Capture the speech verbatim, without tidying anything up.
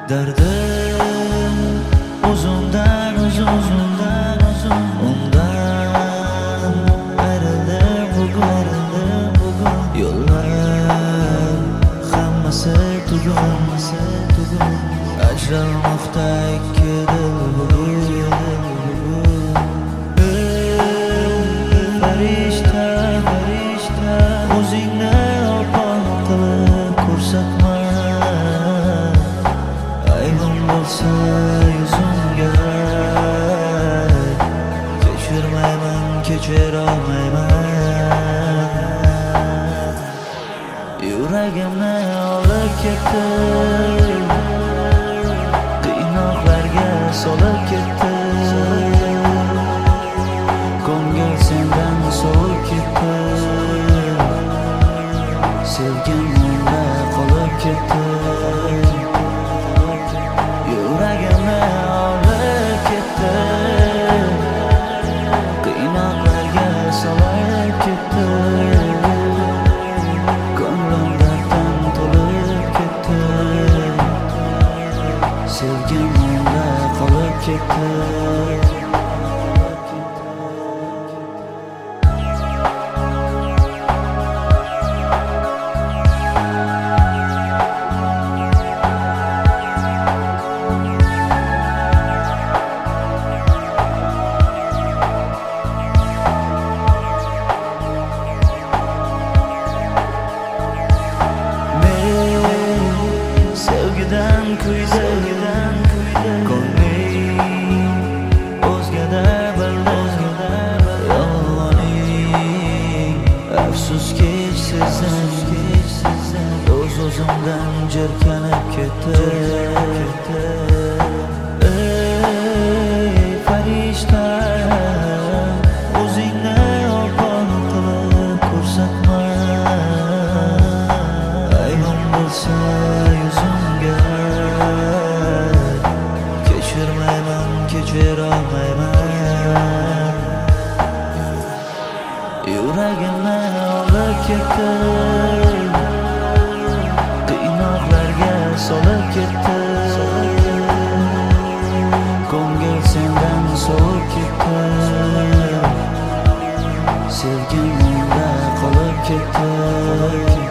Derdim uzundan uzun uzundan uzun Ondan ayrıldım bugün ayrıldım bugün Yollar hammasi tugun hammasi tugun Ajralmoqda ikki dil bugun Farishta farishta o'zingni opon qilib ko'rsatma Aybim bo'lsa yuzimga kechirmayman kechirolmayman Yuragimni olib ketdi qiynoqlarga solib ketdi Ko'ngil sendan sovib ketdi Sevgim unda qolib ketdi Yuragimni olib ketdi qiynoqlarga solib ketdi Ko'nglim darddan to'lib ketdi Sevgim unda qolib ketdi Sevgidan kuydi ko'nglim o'zgada bildi yolg'oning afsuski sezdim o'z-o'zimdan jirkanib ketdi Ey farishta o'zingni opon qilib ko'rsatma Aybim bo'lsa kechirmayman kechirolmayman Yuragimni olib ketdi qiynoqlarga solib ketdi Ko'ngil sendan sovib ketdi Sevgim unda qolib ketdi